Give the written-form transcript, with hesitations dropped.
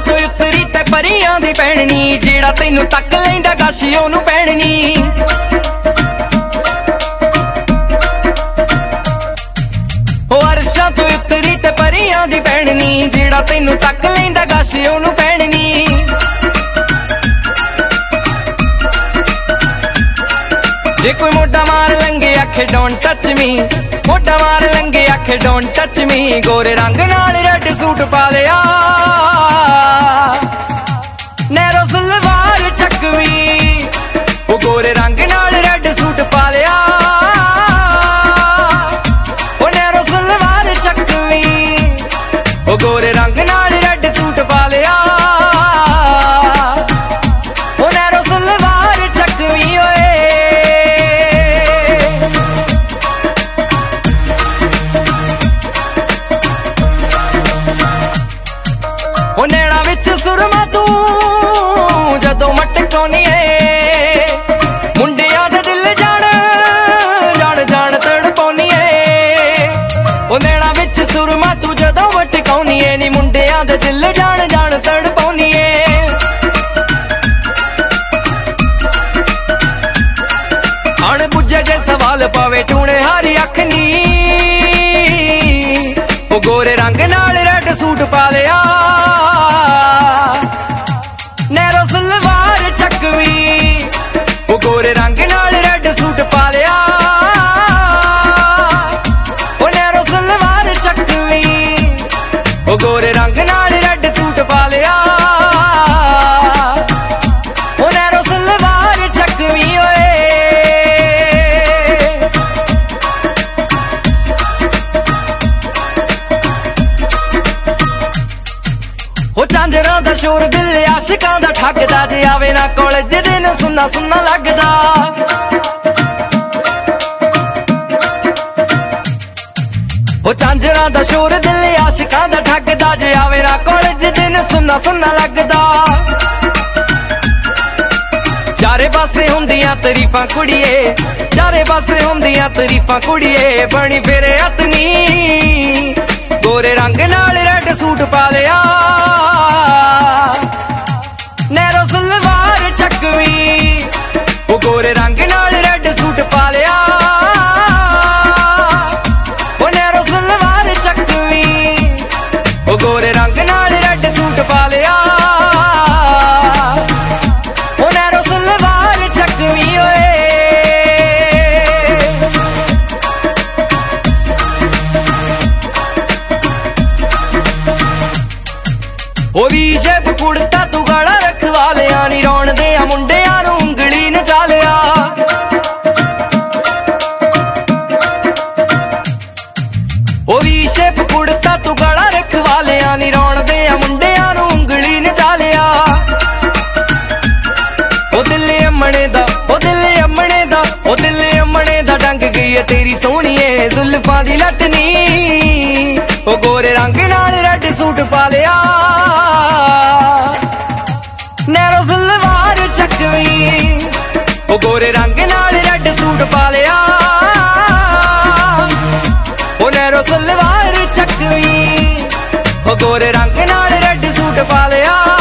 तो उतरी ते परियां दी पैणनी, जेड़ा तैनू तक लैंदा गाशी ओनू पैणनी। अर्शां तो उतरी ते परियां दी पैणनी, जेड़ा तैनू तक लैंदा गाशी ओनू पैणनी। जे कोई मोटा मार लंगे आखे डोंट टच मी, मोटा मार लंगे आखे डोंट टच मी, गोरे रंग नाल रेड सूट पा लिया, नैरो सलवार चकवी, वो गोरे रंग नाल रेड सूट पा लिया, वो नैरो सलवार चकवी, वो गोरे रंग नाल रेड सूट पा लिया, वो नैरो सलवार चकवी। ओ नैना विच सुरमा तू जदों मटकाउनी है, मुंडियां दे दिल जान जान जान तड़पाउनी है। ओ नैना विच सुरमा तू जदों मटकाउनी है, नी मुंडियां दे दिल जान जान तड़पाउनी है। अण बुझे जे सवाल पावे टूणे हारी अख नी, ओ गोरे रंग नाल रेड सूट पा लिया, नैरो सलवार चकवी, वो गोरे रंग नाल रेड सूट पा लिया, वो नैरो सलवार चकवी, वो गोरे रंग नाल रेड सूट पा लिया, वो नैरो सलवार चकवी। ओ झांजरां दा शोर दिल आशिकां दा ठगदा, जे आवे ना कॉलेज दिन सुन्ना सुन्ना लगदा। ओ झांजरां दा शोर दिल आशिकां दा ठगदा, जे आवे ना कॉलेज दिन सुन्ना सुन्ना लगदा। चारे पासे हुंदियां तरीफां कुड़िए, चारे पासे हुंदियां तरीफां कुड़िए, बनी फेरे हथनी, गोरे रंग नाल रेड सूट पा लिया, नैरो सलवार चकवी, वो गोरे रंग नाल रेड सूट पा लिया, वो नैरो सलवार चकवी, वो गोरे रंग नाल रेड सूट पा लिया, वो नैरो सलवार चकवी। ओ वी शेप कुड़ता तू गाड़ा रखवा लिया, नी रौण दे मुंडियां नूं उंगली नचा लिया। ओ वी शेप कुड़ता तू गाड़ा रखवा लिया, नी रौण दे मुंडियां नूं उंगली नचा लिया। ओ दिल अमणे दा, ओ दिल अमणे दा, ओ दिल अमणे दा डंग गई है तेरी सोहणीए जुल्फां दी लटनी, ओ गोरे रंग नाल रेड सूट पा लिया, नैरो सलवार चकवी, ओ गोरे रंग नाल रेड सूट पा लिया, ओ नैरो सलवार चकवी, ओ गोरे रंग नाल रेड सूट पा लिया।